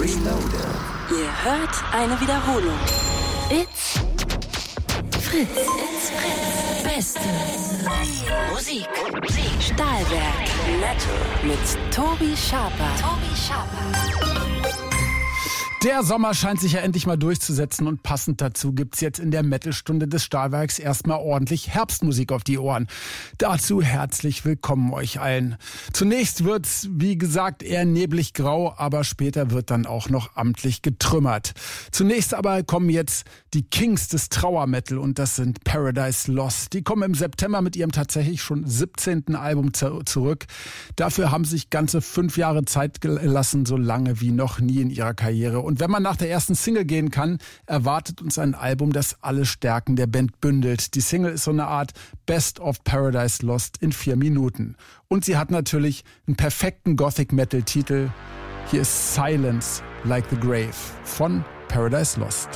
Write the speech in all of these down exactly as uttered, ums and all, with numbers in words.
Reloaded. Ihr hört eine Wiederholung. It's Fritz. It's Fritz. Beste Musik. Musik. Stahlwerk. Metal. Mit Tobi Schaper. Tobi Schaper. Der Sommer scheint sich ja endlich mal durchzusetzen und passend dazu gibt's jetzt in der Metal-Stunde des Stahlwerks erstmal ordentlich Herbstmusik auf die Ohren. Dazu herzlich willkommen euch allen. Zunächst wird's, wie gesagt, eher neblig grau, aber später wird dann auch noch amtlich getrümmert. Zunächst aber kommen jetzt die Kings des Trauermetal und das sind Paradise Lost. Die kommen im September mit ihrem tatsächlich schon siebzehnten Album zu- zurück. Dafür haben sich ganze fünf Jahre Zeit gelassen, so lange wie noch nie in ihrer Karriere. Und wenn man nach der ersten Single gehen kann, erwartet uns ein Album, das alle Stärken der Band bündelt. Die Single ist so eine Art Best of Paradise Lost in vier Minuten. Und sie hat natürlich einen perfekten Gothic-Metal-Titel. Hier ist Silence Like the Grave von Paradise Lost.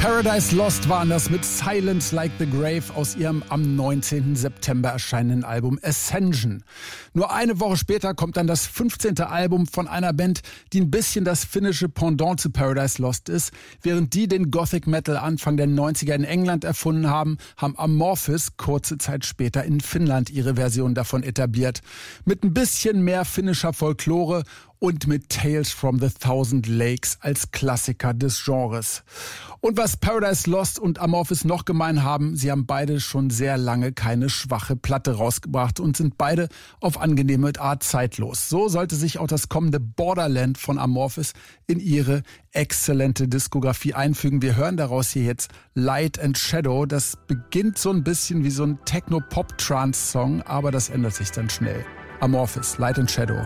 Paradise Lost waren das mit Silence Like the Grave aus ihrem am neunzehnten September erscheinenden Album Ascension. Nur eine Woche später kommt dann das fünfzehnte Album von einer Band, die ein bisschen das finnische Pendant zu Paradise Lost ist. Während die den Gothic Metal Anfang der neunziger in England erfunden haben, haben Amorphis kurze Zeit später in Finnland ihre Version davon etabliert. Mit ein bisschen mehr finnischer Folklore und mit Tales from the Thousand Lakes als Klassiker des Genres. Und was Paradise Lost und Amorphis noch gemein haben, sie haben beide schon sehr lange keine schwache Platte rausgebracht und sind beide auf angenehme Art zeitlos. So sollte sich auch das kommende Borderland von Amorphis in ihre exzellente Diskografie einfügen. Wir hören daraus hier jetzt Light and Shadow. Das beginnt so ein bisschen wie so ein Techno-Pop-Trance-Song, aber das ändert sich dann schnell. Amorphis, Light and Shadow.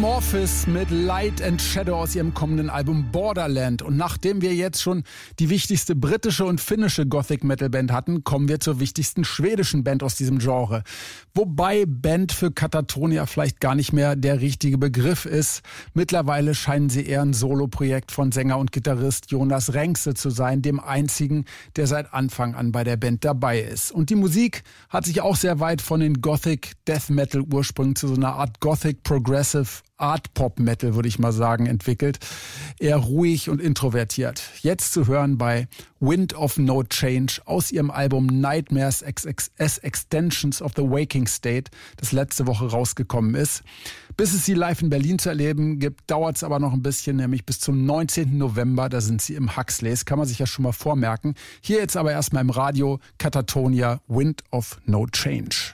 Amorphis mit Light and Shadow aus ihrem kommenden Album Borderland. Und nachdem wir jetzt schon die wichtigste britische und finnische Gothic-Metal-Band hatten, kommen wir zur wichtigsten schwedischen Band aus diesem Genre. Wobei Band für Katatonia vielleicht gar nicht mehr der richtige Begriff ist. Mittlerweile scheinen sie eher ein Soloprojekt von Sänger und Gitarrist Jonas Renkse zu sein, dem einzigen, der seit Anfang an bei der Band dabei ist. Und die Musik hat sich auch sehr weit von den Gothic-Death-Metal-Ursprüngen zu so einer Art Gothic-Progressive Art-Pop-Metal, würde ich mal sagen, entwickelt. Eher ruhig und introvertiert. Jetzt zu hören bei Wind of No Change aus ihrem Album Nightmares as Extensions of the Waking State, das letzte Woche rausgekommen ist. Bis es sie live in Berlin zu erleben gibt, dauert es aber noch ein bisschen, nämlich bis zum neunzehnten November. Da sind sie im Huxleys, kann man sich ja schon mal vormerken. Hier jetzt aber erstmal im Radio Katatonia, Wind of No Change.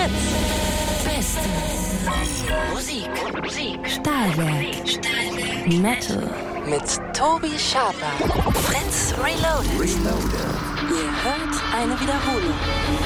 Fritz. Beste Musik. Musik. Stahlwerk. Stahlwerk. Metal. Mit Tobi Schaper. Fritz Reloaded. Reloaded. Ihr hört eine Wiederholung.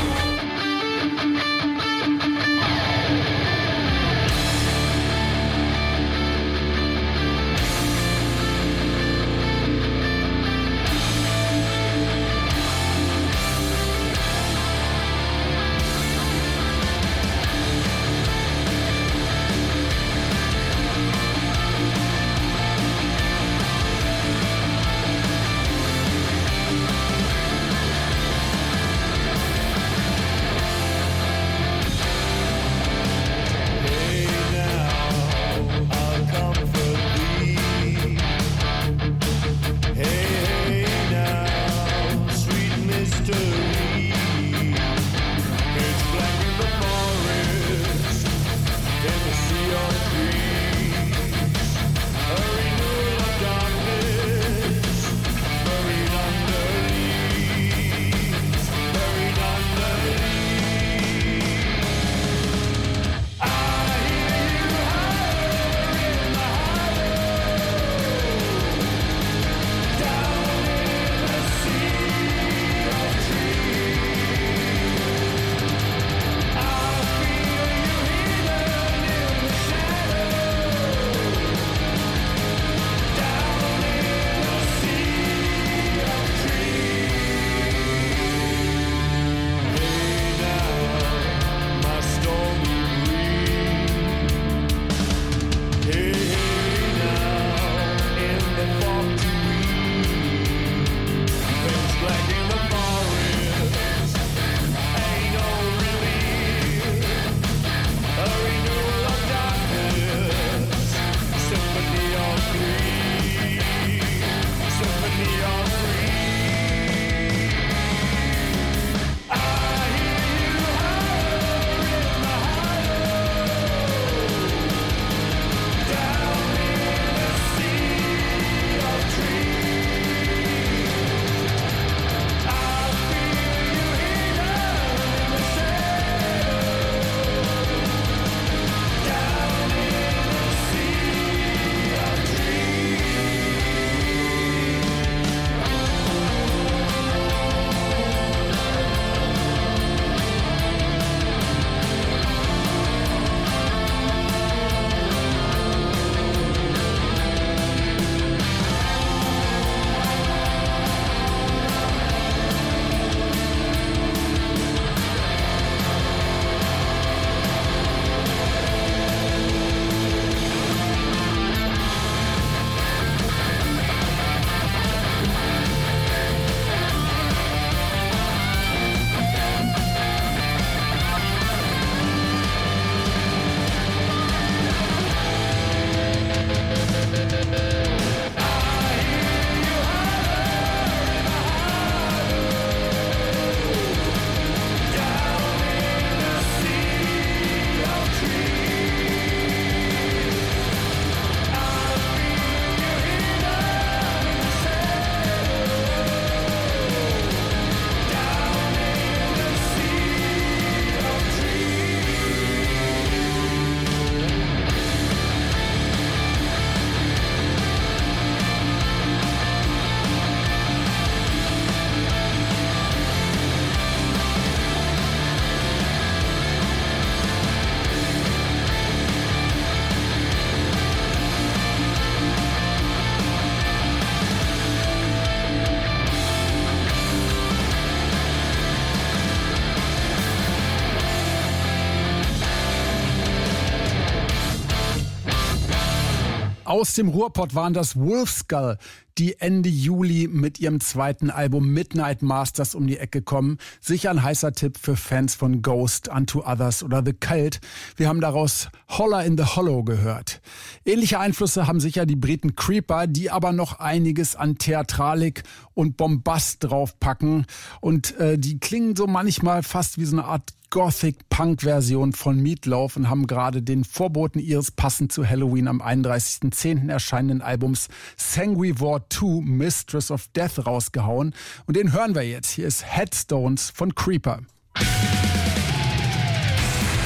Aus dem Ruhrpott waren das Wolfskull, die Ende Juli mit ihrem zweiten Album Midnight Masters um die Ecke kommen. Sicher ein heißer Tipp für Fans von Ghost, Unto Others oder The Cult. Wir haben daraus Holler in the Hollow gehört. Ähnliche Einflüsse haben sicher die Briten Creeper, die aber noch einiges an Theatralik und Bombast draufpacken. Und äh, die klingen so manchmal fast wie so eine Art Gothic-Punk-Version von Meatloaf und haben gerade den Vorboten ihres passend zu Halloween am einunddreißigsten zehnten erscheinenden Albums Sanguivore zwei Mistress of Death rausgehauen. Und den hören wir jetzt. Hier ist Headstones von Creeper.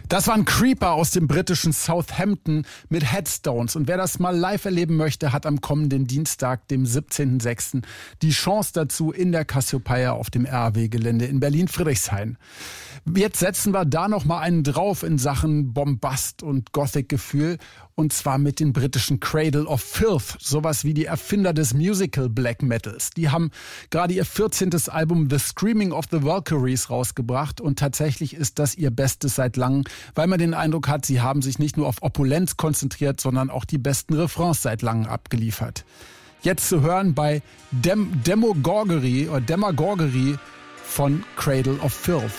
Das waren Creeper aus dem britischen Southampton mit Headstones. Und wer das mal live erleben möchte, hat am kommenden Dienstag, dem siebzehnten sechsten die Chance dazu in der Cassiopeia auf dem R A W-Gelände in Berlin-Friedrichshain. Jetzt setzen wir da noch mal einen drauf in Sachen Bombast und Gothic-Gefühl. Und zwar mit den britischen Cradle of Filth. Sowas wie die Erfinder des Musical Black Metals. Die haben gerade ihr vierzehntes Album The Screaming of the Valkyries rausgebracht. Und tatsächlich ist das ihr Bestes seit langem, weil man den Eindruck hat, sie haben sich nicht nur auf Opulenz konzentriert, sondern auch die besten Refrains seit langem abgeliefert. Jetzt zu hören bei Dem- Demogorgery oder Demagorgery von Cradle of Filth.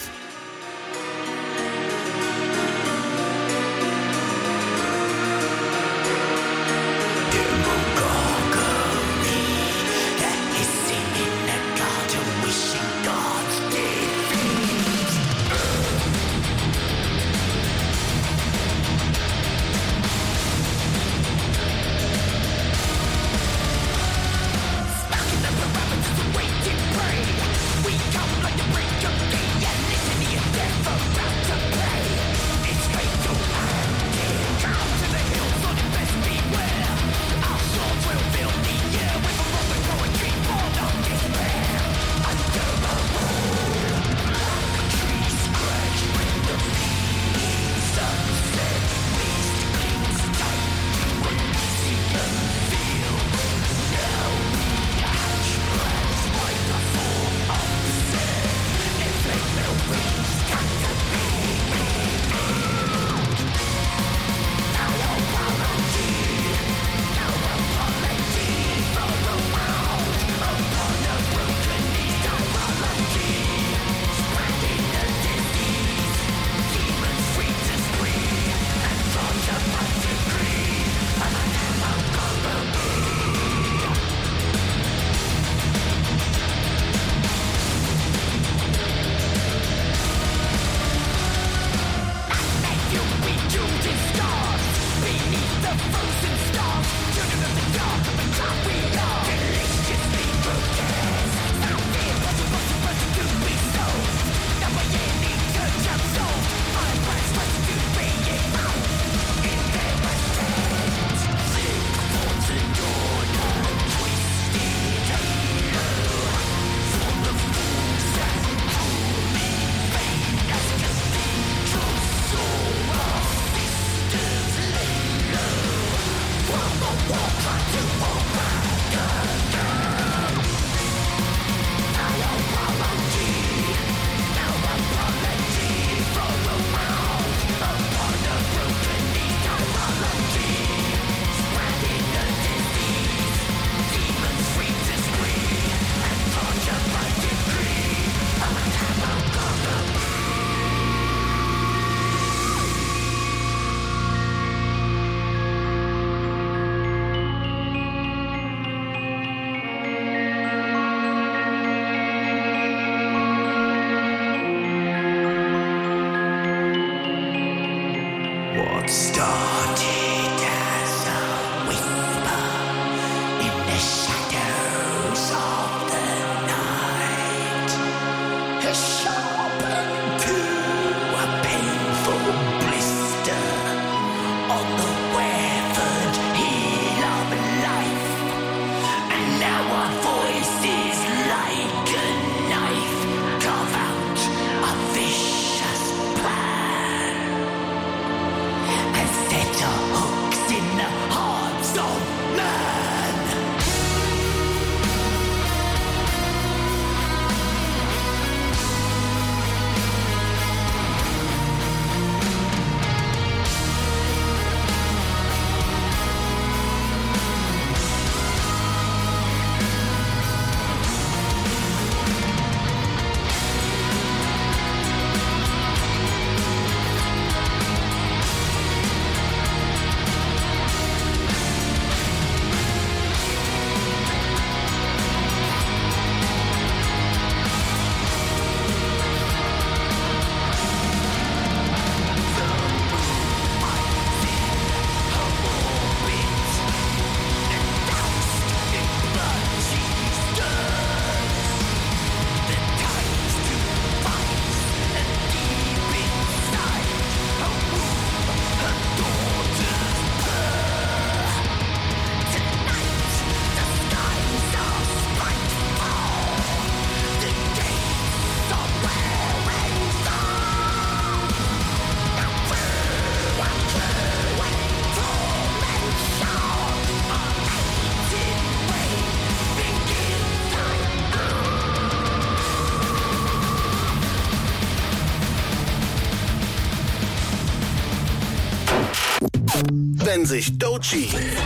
Wenn sich Doechii,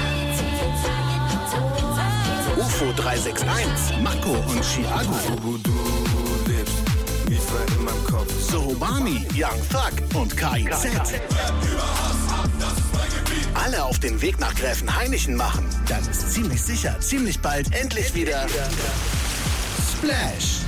U F O drei sechs eins, Mako und Chiago, Sohobani, Young Thug und K I Z alle auf den Weg nach Gräfenhainichen machen, dann ist ziemlich sicher, ziemlich bald endlich wieder Splash.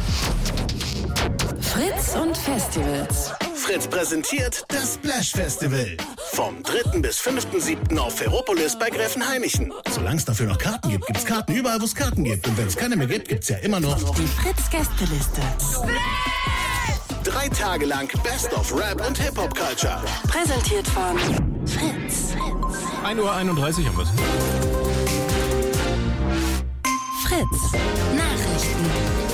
Fritz und Festivals. Fritz präsentiert das Splash Festival. Vom dritten bis fünften siebten auf Ferropolis bei Gräfenhainichen. Solange es dafür noch Karten gibt, gibt's Karten überall, wo es Karten gibt. Und wenn es keine mehr gibt, gibt's ja immer noch die Fritz-Gästeliste. Drei Tage lang Best of Rap und Hip-Hop-Culture. Präsentiert von Fritz. ein Uhr einunddreißig haben wir es. Fritz. Nachrichten.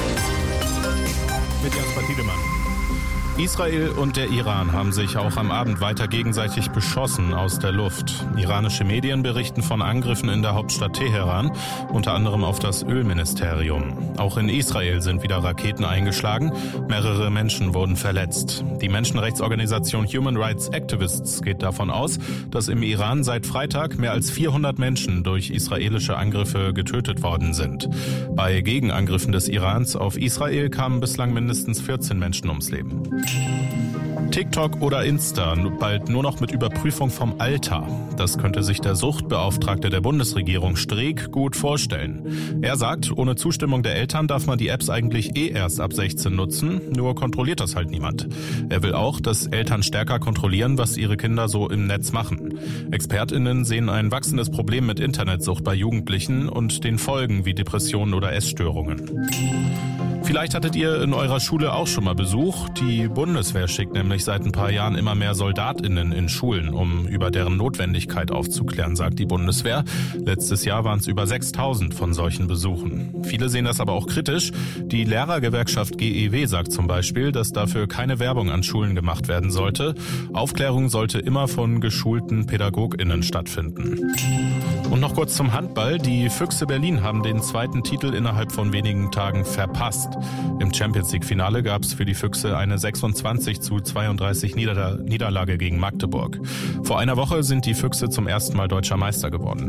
Mit Jasper Tiedemann. Israel und der Iran haben sich auch am Abend weiter gegenseitig beschossen aus der Luft. Iranische Medien berichten von Angriffen in der Hauptstadt Teheran, unter anderem auf das Ölministerium. Auch in Israel sind wieder Raketen eingeschlagen. Mehrere Menschen wurden verletzt. Die Menschenrechtsorganisation Human Rights Activists geht davon aus, dass im Iran seit Freitag mehr als vierhundert Menschen durch israelische Angriffe getötet worden sind. Bei Gegenangriffen des Irans auf Israel kamen bislang mindestens vierzehn Menschen ums Leben. TikTok oder Insta, bald nur noch mit Überprüfung vom Alter. Das könnte sich der Suchtbeauftragte der Bundesregierung Streeck gut vorstellen. Er sagt, ohne Zustimmung der Eltern darf man die Apps eigentlich eh erst ab sechzehn nutzen, nur kontrolliert das halt niemand. Er will auch, dass Eltern stärker kontrollieren, was ihre Kinder so im Netz machen. ExpertInnen sehen ein wachsendes Problem mit Internetsucht bei Jugendlichen und den Folgen wie Depressionen oder Essstörungen. Vielleicht hattet ihr in eurer Schule auch schon mal Besuch. Die Bundeswehr schickt nämlich seit ein paar Jahren immer mehr SoldatInnen in Schulen, um über deren Notwendigkeit aufzuklären, sagt die Bundeswehr. Letztes Jahr waren es über sechstausend von solchen Besuchen. Viele sehen das aber auch kritisch. Die Lehrergewerkschaft G E W sagt zum Beispiel, dass dafür keine Werbung an Schulen gemacht werden sollte. Aufklärung sollte immer von geschulten PädagogInnen stattfinden. Und noch kurz zum Handball. Die Füchse Berlin haben den zweiten Titel innerhalb von wenigen Tagen verpasst. Im Champions-League-Finale gab es für die Füchse eine sechsundzwanzig zu zweiunddreißig Nieder- Niederlage gegen Magdeburg. Vor einer Woche sind die Füchse zum ersten Mal deutscher Meister geworden.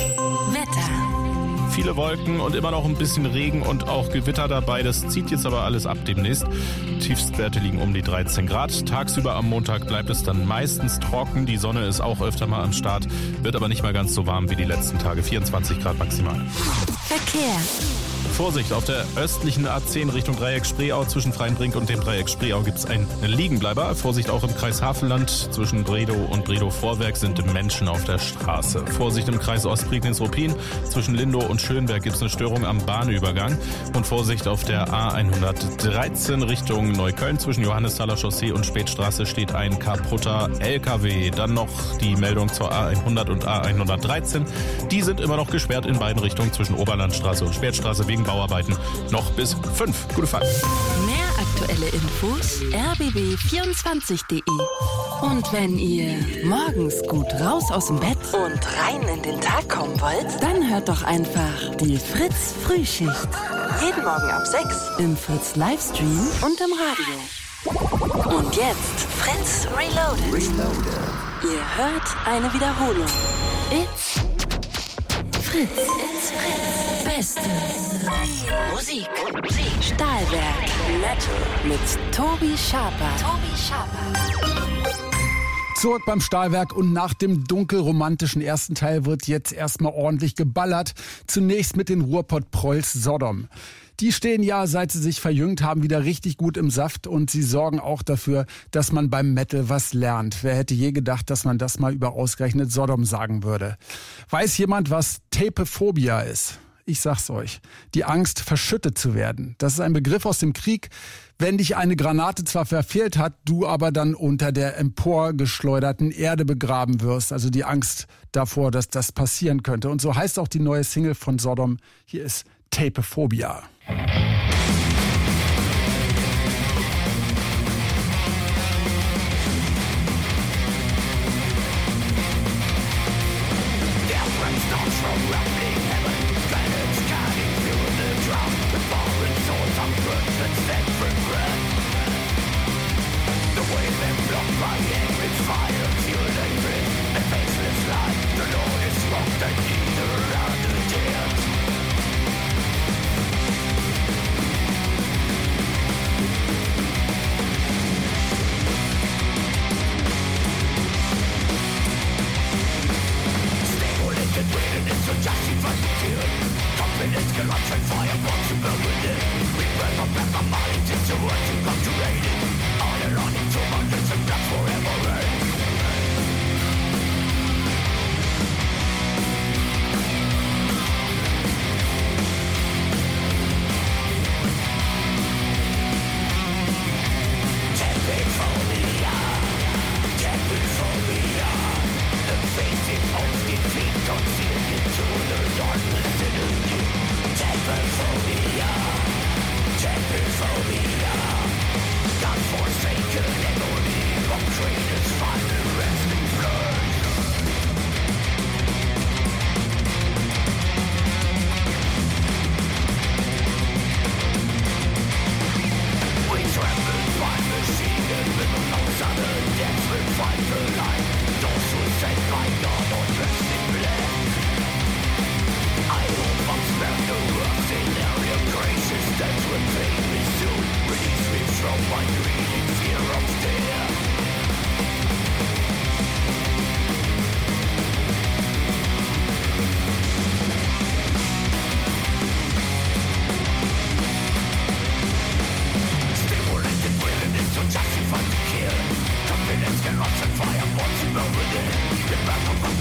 Wetter. Viele Wolken und immer noch ein bisschen Regen und auch Gewitter dabei. Das zieht jetzt aber alles ab demnächst. Tiefstwerte liegen um die dreizehn Grad. Tagsüber am Montag bleibt es dann meistens trocken. Die Sonne ist auch öfter mal am Start, wird aber nicht mehr ganz so warm wie die letzten Tage. vierundzwanzig Grad maximal. Verkehr. Vorsicht, auf der östlichen A zehn Richtung Dreieck Spreeau zwischen Freienbrink und dem Dreieck Spreeau gibt es einen Liegenbleiber. Vorsicht auch im Kreis Havelland zwischen Bredow und Bredow-Vorwerk sind Menschen auf der Straße. Vorsicht im Kreis Ostprignitz-Ruppin zwischen Lindow und Schönberg gibt es eine Störung am Bahnübergang. Und Vorsicht auf der A hundertdreizehn Richtung Neukölln zwischen Johannesthaler Chaussee und Spätstraße steht ein kaputter L K W. Dann noch die Meldung zur A hundert und A hundertdreizehn. Die sind immer noch gesperrt in beiden Richtungen zwischen Oberlandstraße und Spätstraße wegen Bauarbeiten noch bis fünf. Gute Fahrt. Mehr aktuelle Infos r b b vierundzwanzig punkt de. Und wenn ihr morgens gut raus aus dem Bett und rein in den Tag kommen wollt, dann hört doch einfach die Fritz Frühschicht. Jeden Morgen ab sechs im Fritz Livestream und im Radio. Und jetzt Fritz Reloaded. Reloaded. Ihr hört eine Wiederholung. It's Fritz. It's Fritz. Beste Musik. Musik. Stahlwerk. Metal. Mit Tobi Schaper. Tobi Schaper. Zurück beim Stahlwerk und nach dem dunkelromantischen ersten Teil wird jetzt erstmal ordentlich geballert. Zunächst mit den Ruhrpott-Prolls Sodom. Die stehen ja, seit sie sich verjüngt haben, wieder richtig gut im Saft und sie sorgen auch dafür, dass man beim Metal was lernt. Wer hätte je gedacht, dass man das mal über ausgerechnet Sodom sagen würde? Weiß jemand, was Tapephobia ist? Ich sag's euch. Die Angst, verschüttet zu werden. Das ist ein Begriff aus dem Krieg. Wenn dich eine Granate zwar verfehlt hat, du aber dann unter der emporgeschleuderten Erde begraben wirst. Also die Angst davor, dass das passieren könnte. Und so heißt auch die neue Single von Sodom. Hier ist Tapephobia. The way they block my aim with fire, fuel and grit, and faceless life.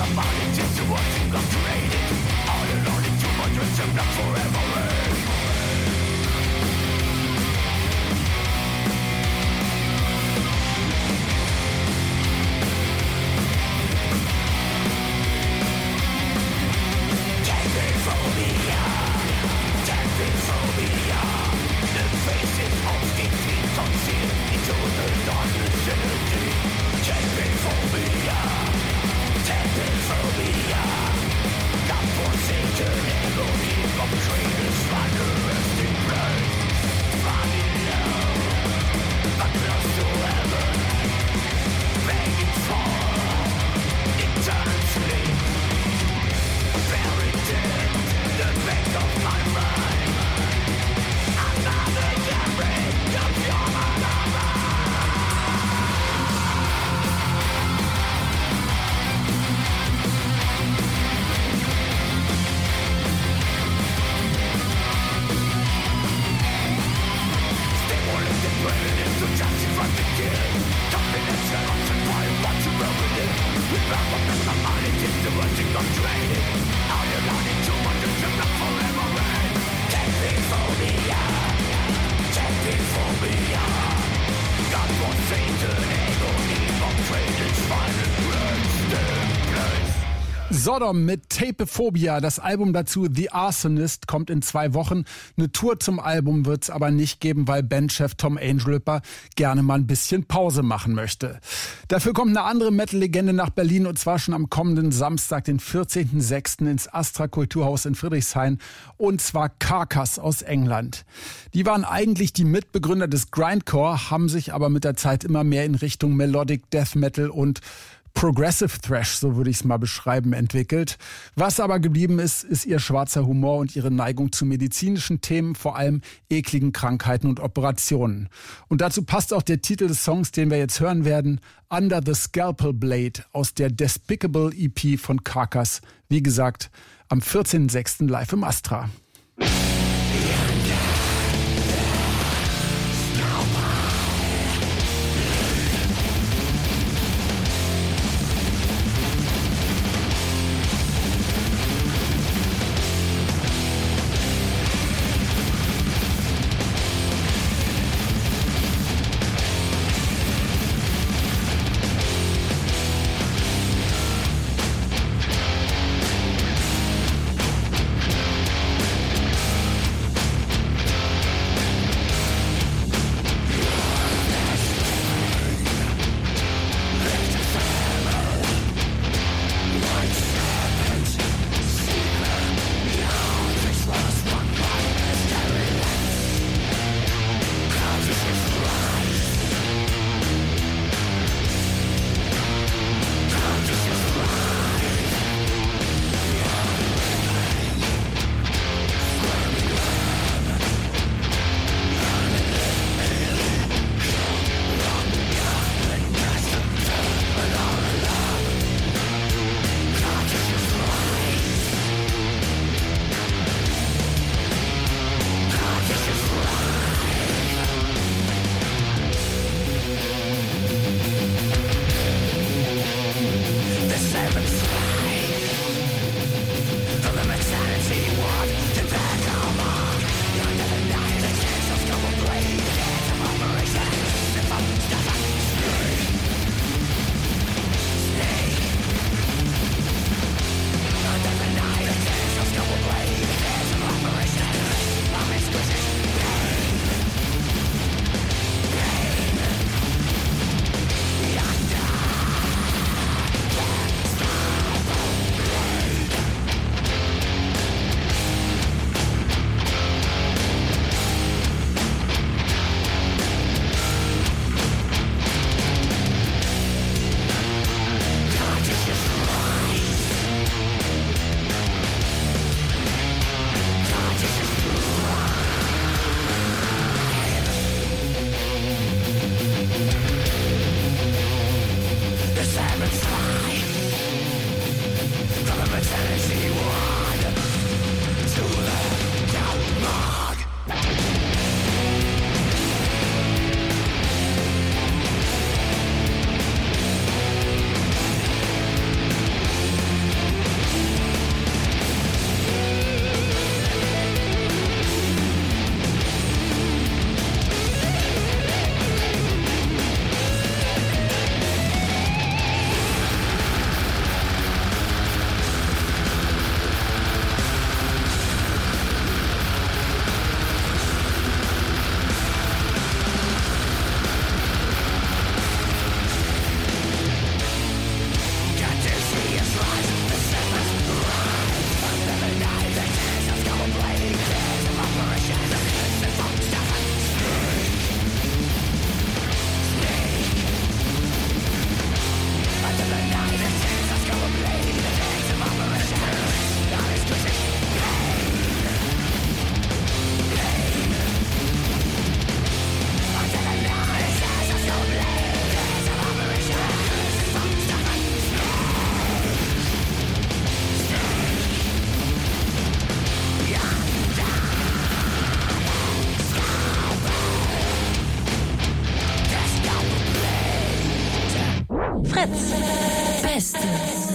Sodom mit Tapephobia. Das Album dazu, The Arsonist, kommt in zwei Wochen. Eine Tour zum Album wird's aber nicht geben, weil Bandchef Tom Angelripper gerne mal ein bisschen Pause machen möchte. Dafür kommt eine andere Metal-Legende nach Berlin, und zwar schon am kommenden Samstag, den vierzehnten sechsten ins Astra Kulturhaus in Friedrichshain, und zwar Carcass aus England. Die waren eigentlich die Mitbegründer des Grindcore, haben sich aber mit der Zeit immer mehr in Richtung Melodic Death Metal und Progressive Thrash, so würde ich es mal beschreiben, entwickelt. Was aber geblieben ist, ist ihr schwarzer Humor und ihre Neigung zu medizinischen Themen, vor allem ekligen Krankheiten und Operationen. Und dazu passt auch der Titel des Songs, den wir jetzt hören werden, Under the Scalpel Blade aus der Despicable E P von Carcass. Wie gesagt, am vierzehnten sechsten live im Astra.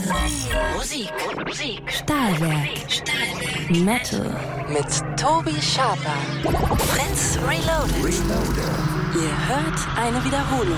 Musik. Musik. Stahlwerk. Stahlwerk. Metal. Mit Tobi Schaper. Fritz Reloaded. Reloaded. Ihr hört eine Wiederholung.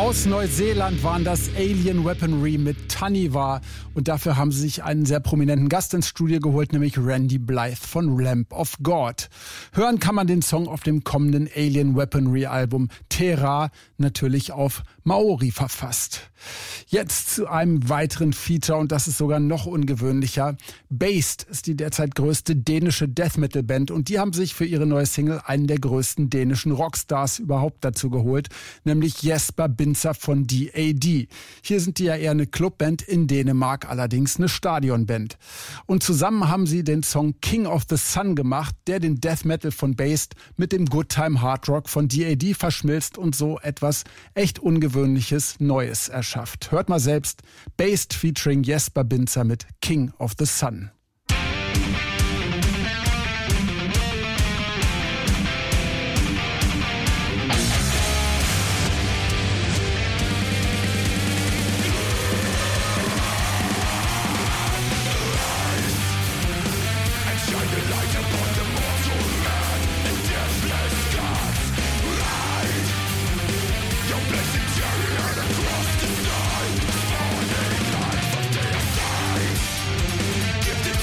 Aus Neuseeland waren das Alien Weaponry mit Taniwha und dafür haben sie sich einen sehr prominenten Gast ins Studio geholt, nämlich Randy Blythe von Lamb of God. Hören kann man den Song auf dem kommenden Alien Weaponry Album Te Ra, natürlich auf Maori verfasst. Jetzt zu einem weiteren Feature und das ist sogar noch ungewöhnlicher. Based ist die derzeit größte dänische Death Metal Band und die haben sich für ihre neue Single einen der größten dänischen Rockstars überhaupt dazu geholt, nämlich Jesper Binzer von D A D. Hier sind die ja eher eine Clubband, in Dänemark allerdings eine Stadionband. Und zusammen haben sie den Song King of the Sun gemacht, der den Death Metal von Based mit dem Good Time Hard Rock von D A D verschmilzt und so etwas echt Ungewöhnliches Neues erschafft. Hört mal selbst, Based featuring Jesper Binzer mit King of the Sun. Give the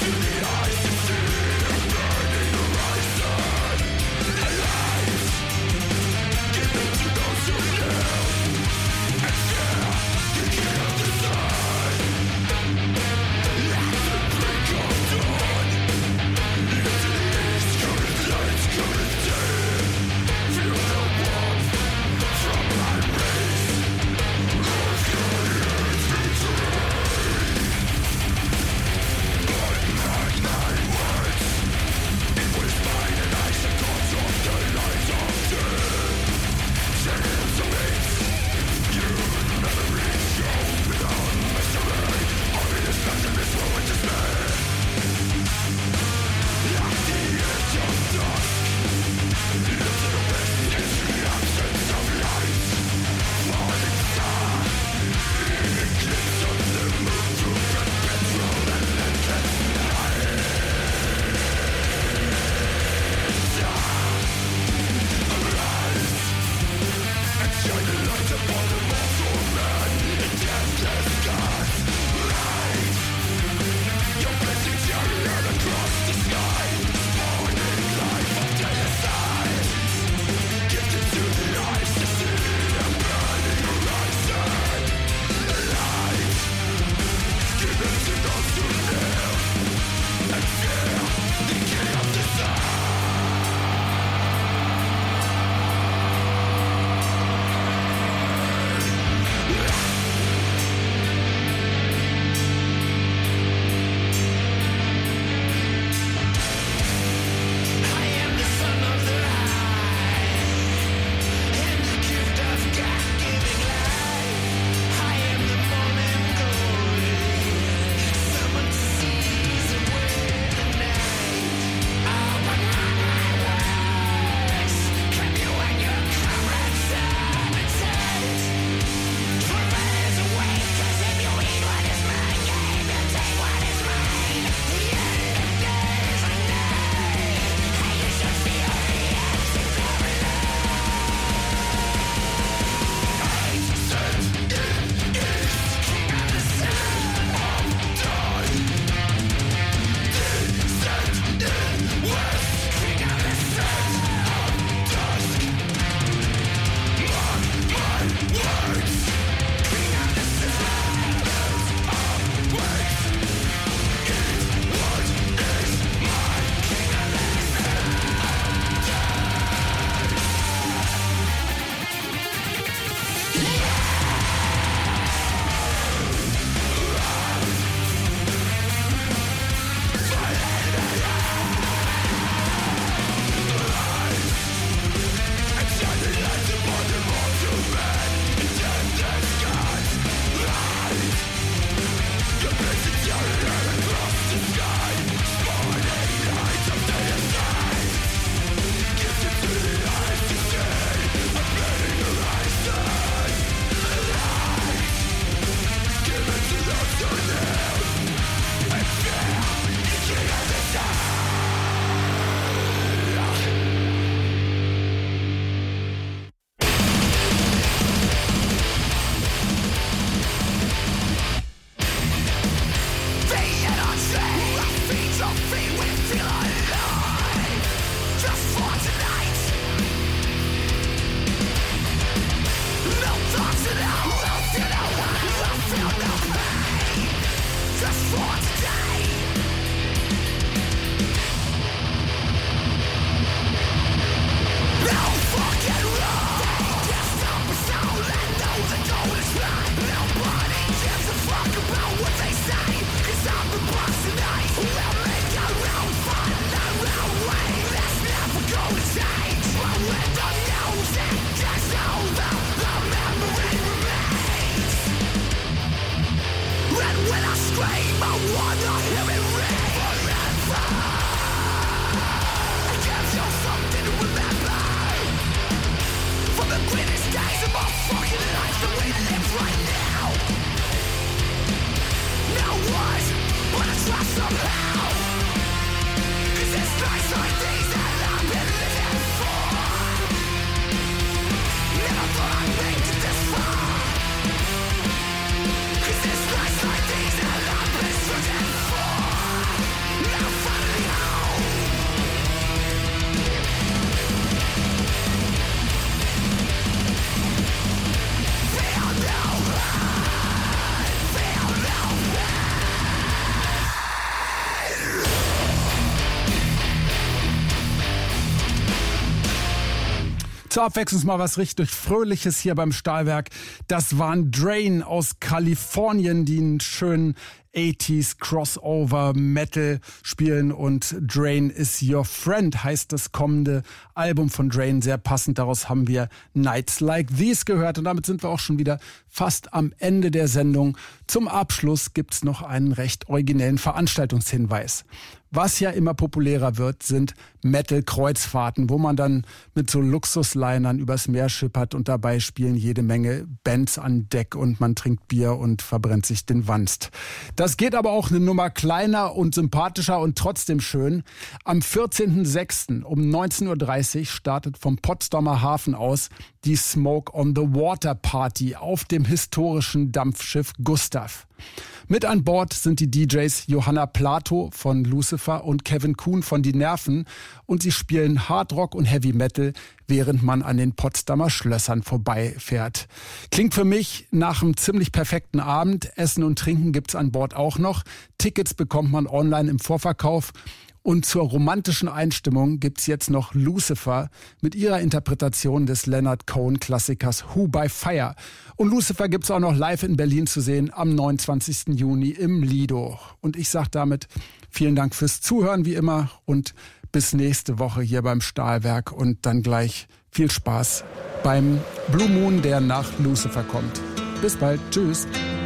Zur Abwechslung mal was richtig Fröhliches hier beim Stahlwerk. Das waren Drain aus Kalifornien, die einen schönen achtziger Crossover Metal spielen, und Drain is Your Friend heißt das kommende Album von Drain. Sehr passend, daraus haben wir Nights Like These gehört, und damit sind wir auch schon wieder fast am Ende der Sendung. Zum Abschluss gibt's noch einen recht originellen Veranstaltungshinweis. Was ja immer populärer wird, sind Metal-Kreuzfahrten, wo man dann mit so Luxuslinern übers Meer schippert, und dabei spielen jede Menge Bands an Deck und man trinkt Bier und verbrennt sich den Wanst. Das geht aber auch eine Nummer kleiner und sympathischer und trotzdem schön. Am vierzehnten sechsten um neunzehn Uhr dreißig startet vom Potsdamer Hafen aus die Smoke on the Water Party auf dem historischen Dampfschiff Gustav. Mit an Bord sind die D Js Johanna Plato von Lucifer und Kevin Kuhn von Die Nerven, und sie spielen Hardrock und Heavy Metal, während man an den Potsdamer Schlössern vorbeifährt. Klingt für mich nach einem ziemlich perfekten Abend. Essen und Trinken gibt's an Bord auch noch. Tickets bekommt man online im Vorverkauf. Und zur romantischen Einstimmung gibt's jetzt noch Lucifer mit ihrer Interpretation des Leonard Cohen-Klassikers Who by Fire. Und Lucifer gibt's auch noch live in Berlin zu sehen am neunundzwanzigsten Juni im Lido. Und ich sage damit vielen Dank fürs Zuhören wie immer und bis nächste Woche hier beim Stahlwerk, und dann gleich viel Spaß beim Blue Moon, der nach Lucifer kommt. Bis bald. Tschüss.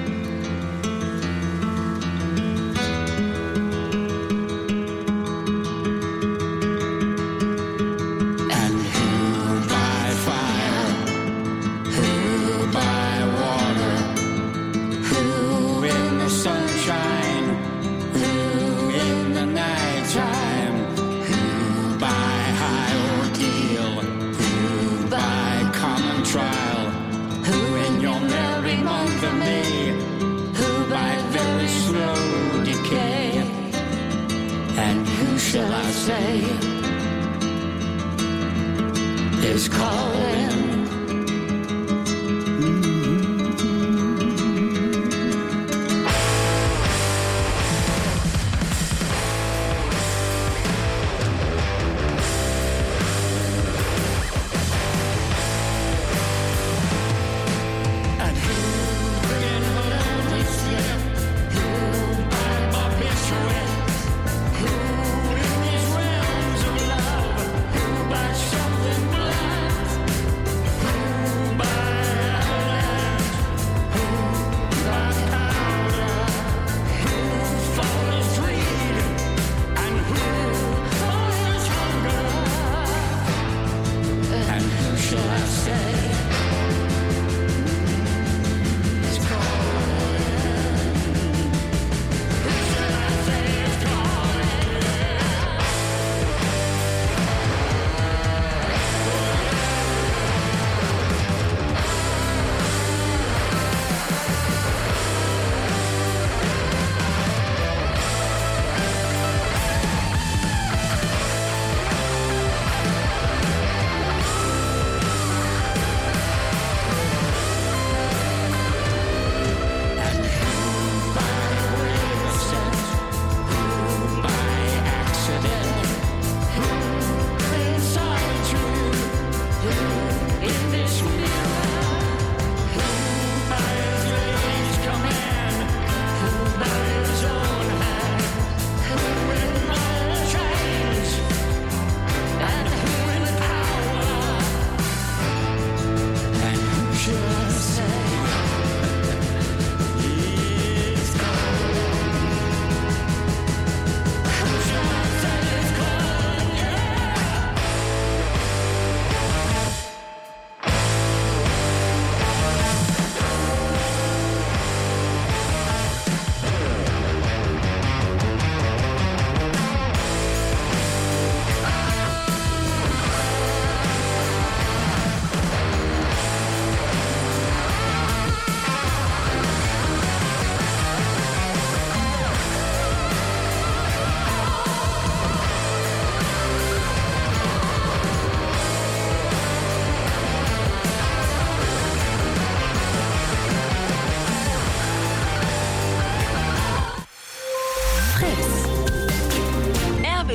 Is calling.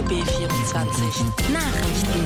B vierundzwanzig Nachrichten.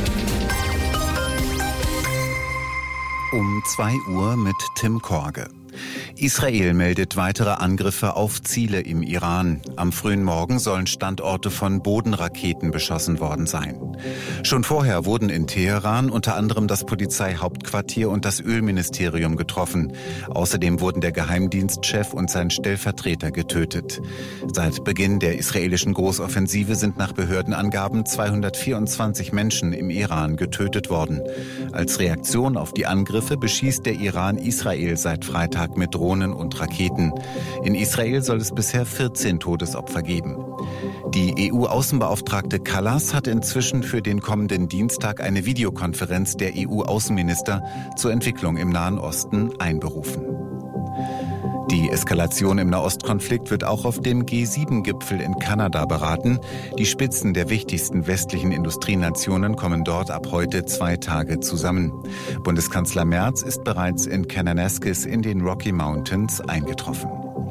Um zwei Uhr mit Tim Korge. Israel meldet weitere Angriffe auf Ziele im Iran. Am frühen Morgen sollen Standorte von Bodenraketen beschossen worden sein. Schon vorher wurden in Teheran unter anderem das Polizeihauptquartier und das Ölministerium getroffen. Außerdem wurden der Geheimdienstchef und sein Stellvertreter getötet. Seit Beginn der israelischen Großoffensive sind nach Behördenangaben zweihundertvierundzwanzig Menschen im Iran getötet worden. Als Reaktion auf die Angriffe beschießt der Iran Israel seit Freitag mit Drohnen und Raketen. In Israel soll es bisher vierzehn Todesopfer geben. Die E U-Außenbeauftragte Kallas hat inzwischen für den kommenden Dienstag eine Videokonferenz der E U-Außenminister zur Entwicklung im Nahen Osten einberufen. Die Eskalation im Nahostkonflikt wird auch auf dem G sieben Gipfel in Kanada beraten. Die Spitzen der wichtigsten westlichen Industrienationen kommen dort ab heute zwei Tage zusammen. Bundeskanzler Merz ist bereits in Kananaskis in den Rocky Mountains eingetroffen.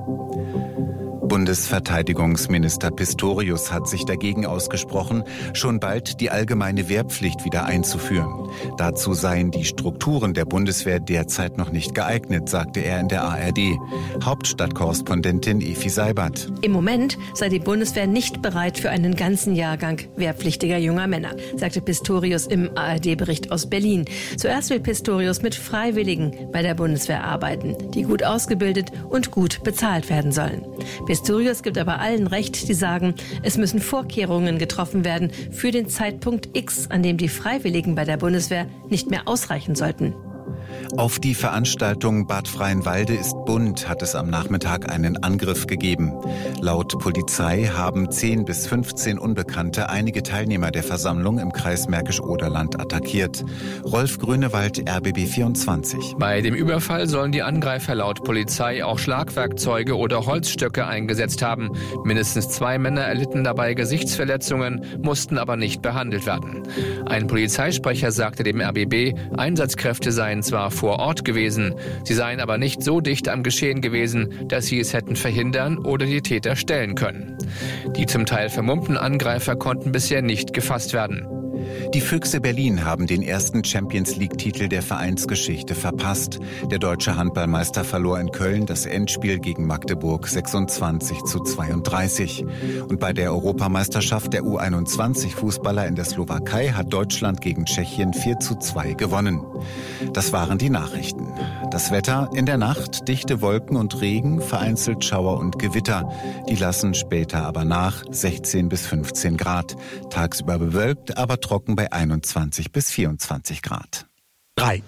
Bundesverteidigungsminister Pistorius hat sich dagegen ausgesprochen, schon bald die allgemeine Wehrpflicht wieder einzuführen. Dazu seien die Strukturen der Bundeswehr derzeit noch nicht geeignet, sagte er in der A R D. Hauptstadtkorrespondentin Efi Seibert. Im Moment sei die Bundeswehr nicht bereit für einen ganzen Jahrgang wehrpflichtiger junger Männer, sagte Pistorius im A R D-Bericht aus Berlin. Zuerst will Pistorius mit Freiwilligen bei der Bundeswehr arbeiten, die gut ausgebildet und gut bezahlt werden sollen. Pistorius gibt aber allen recht, die sagen, es müssen Vorkehrungen getroffen werden für den Zeitpunkt X, an dem die Freiwilligen bei der Bundeswehr nicht mehr ausreichen sollten. Auf die Veranstaltung Bad Freienwalde ist bunt hat es am Nachmittag einen Angriff gegeben. Laut Polizei haben zehn bis fünfzehn Unbekannte einige Teilnehmer der Versammlung im Kreis Märkisch-Oderland attackiert. Rolf Grünewald, R B B vierundzwanzig. Bei dem Überfall sollen die Angreifer laut Polizei auch Schlagwerkzeuge oder Holzstöcke eingesetzt haben. Mindestens zwei Männer erlitten dabei Gesichtsverletzungen, mussten aber nicht behandelt werden. Ein Polizeisprecher sagte dem R B B, Einsatzkräfte seien zwar vor Ort gewesen, sie seien aber nicht so dicht am Geschehen gewesen, dass sie es hätten verhindern oder die Täter stellen können. Die zum Teil vermummten Angreifer konnten bisher nicht gefasst werden. Die Füchse Berlin haben den ersten Champions-League-Titel der Vereinsgeschichte verpasst. Der deutsche Handballmeister verlor in Köln das Endspiel gegen Magdeburg sechsundzwanzig zu zweiunddreißig. Und bei der Europameisterschaft der U einundzwanzig Fußballer in der Slowakei hat Deutschland gegen Tschechien vier zu zwei gewonnen. Das waren die Nachrichten. Das Wetter in der Nacht, dichte Wolken und Regen, vereinzelt Schauer und Gewitter. Die lassen später aber nach, sechzehn bis fünfzehn Grad. Tagsüber bewölkt, aber trocken bei einundzwanzig bis vierundzwanzig Grad. Drei.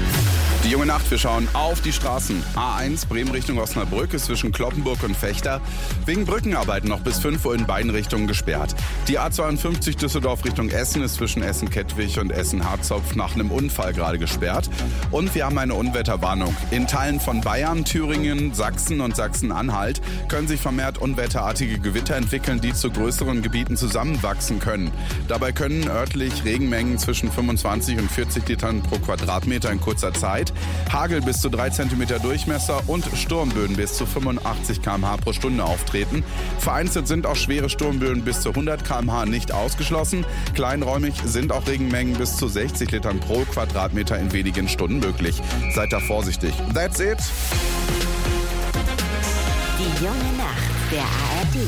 Die junge Nacht, wir schauen auf die Straßen. A eins, Bremen Richtung Osnabrück ist zwischen Cloppenburg und Vechta wegen Brückenarbeiten noch bis fünf Uhr in beiden Richtungen gesperrt. Die A zweiundfünfzig Düsseldorf Richtung Essen ist zwischen Essen-Kettwig und Essen-Harzopf nach einem Unfall gerade gesperrt. Und wir haben eine Unwetterwarnung. In Teilen von Bayern, Thüringen, Sachsen und Sachsen-Anhalt können sich vermehrt unwetterartige Gewitter entwickeln, die zu größeren Gebieten zusammenwachsen können. Dabei können örtlich Regenmengen zwischen fünfundzwanzig und vierzig Litern pro Quadratmeter in kurzer Zeit, Hagel bis zu drei Zentimeter Durchmesser und Sturmböen bis zu fünfundachtzig Kilometer pro Stunde pro Stunde auftreten. Vereinzelt sind auch schwere Sturmböen bis zu hundert Kilometer pro Stunde nicht ausgeschlossen. Kleinräumig sind auch Regenmengen bis zu sechzig Litern pro Quadratmeter in wenigen Stunden möglich. Seid da vorsichtig. That's it. Die junge Nacht der A R D.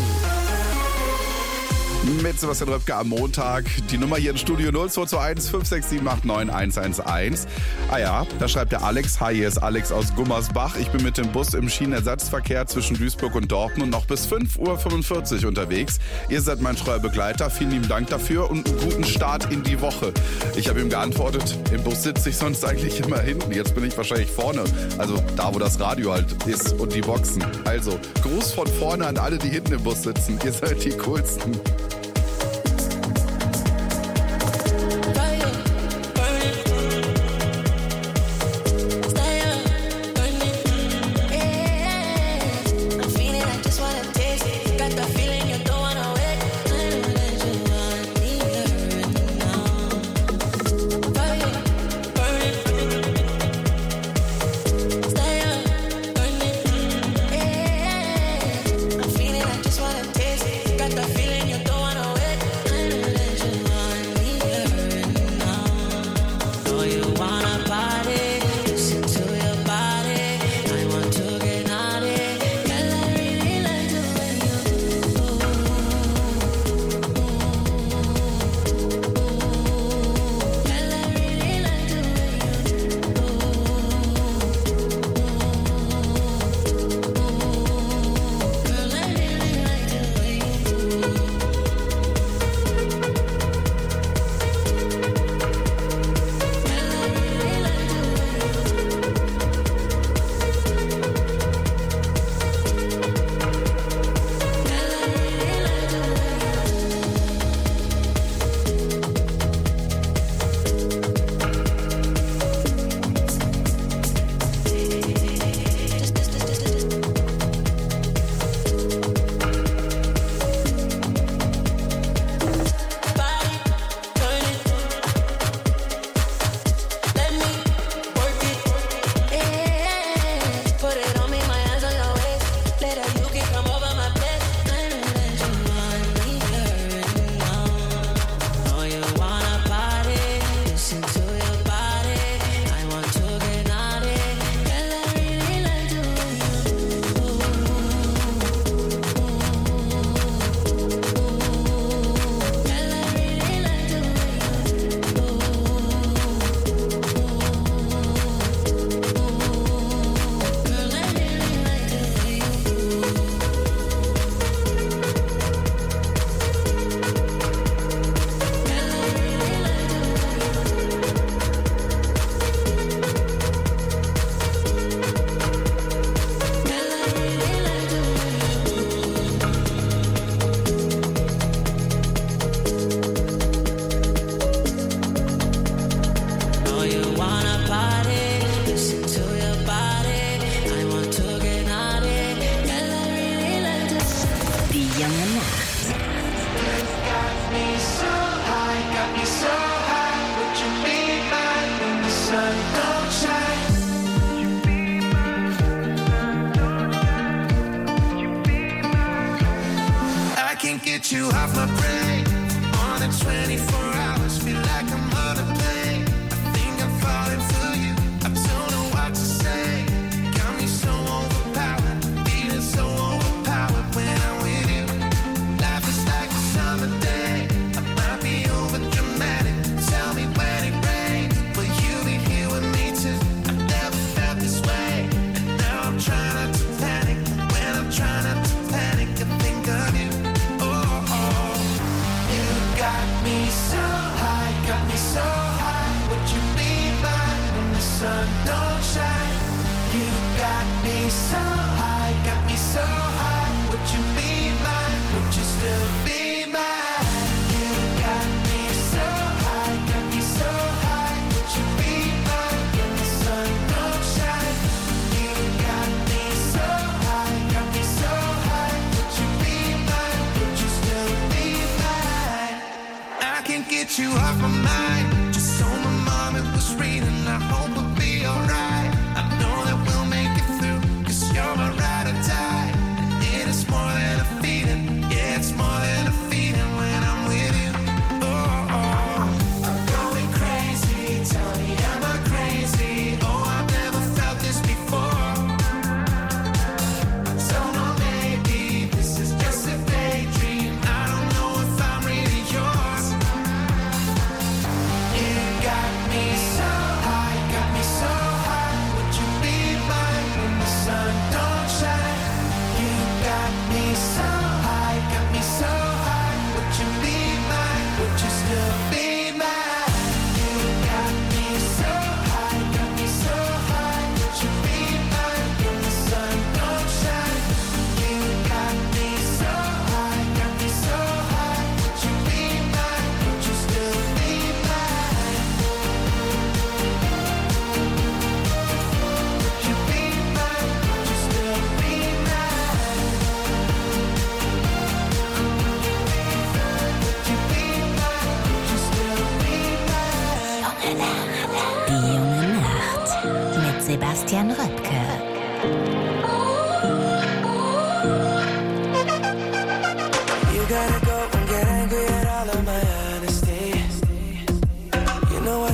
Mit Sebastian Röpke am Montag. Die Nummer hier im Studio null zwei zwei eins fünf sechs sieben acht neun eins eins eins. Ah ja, da schreibt der Alex. Hi, hier ist Alex aus Gummersbach. Ich bin mit dem Bus im Schienenersatzverkehr zwischen Duisburg und Dortmund noch bis fünf Uhr fünfundvierzig unterwegs. Ihr seid mein treuer Begleiter. Vielen lieben Dank dafür und einen guten Start in die Woche. Ich habe ihm geantwortet, im Bus sitze ich sonst eigentlich immer hinten. Jetzt bin ich wahrscheinlich vorne. Also da, wo das Radio halt ist und die Boxen. Also, Gruß von vorne an alle, die hinten im Bus sitzen. Ihr seid die coolsten. Got the feeling you don't junge Nacht. I can't get you off my brain. More than twenty-four hours, feel like I'm on a plane. I think I'm falling for you. I don't know what to say. Got me so overpowered, feeling so overpowered when I'm with you. Life is like a summer day. I might be over dramatic. Tell me when it rains, will you be here with me too? I've never felt this way, and now I'm trying not to panic. When I'm trying not to panic, I think of you. Got me so high, got me so high. Would you be mine when the sun don't shine? You got me so high, got me so high. Would you be mine? Would you still be mine? You got me so high, got me so high. Would you be mine when the sun don't shine? You got me so high, got me so high. Would you be mine? Would you still be mine? I can't get you off my mind. Just so my mom it was reading. I hope we'll be alright. I know that we'll make it through, cause you're my ride or die. And it is more than a feeling. Yeah, it's more than a feeling when I'm with you. Oh, oh. I'm going crazy. Tell me, am I crazy? Oh, I've never felt this before. I don't know, maybe this is just a daydream. I don't know if I'm really yours. You got me so high, got me so high. Would you be mine when the sun don't shine? You got me so high, got me so high. Would you be mine? Would you still be mine? You got me so high, got me so high. Would you be mine when the sun don't shine? You got me so high, got me so high. Would you be mine? Would you still be mine? Would you be mine? Would you still be mine? Would you be mine? Would you still be mine? Die junge Nacht mit Sebastian Röpke. You gotta go.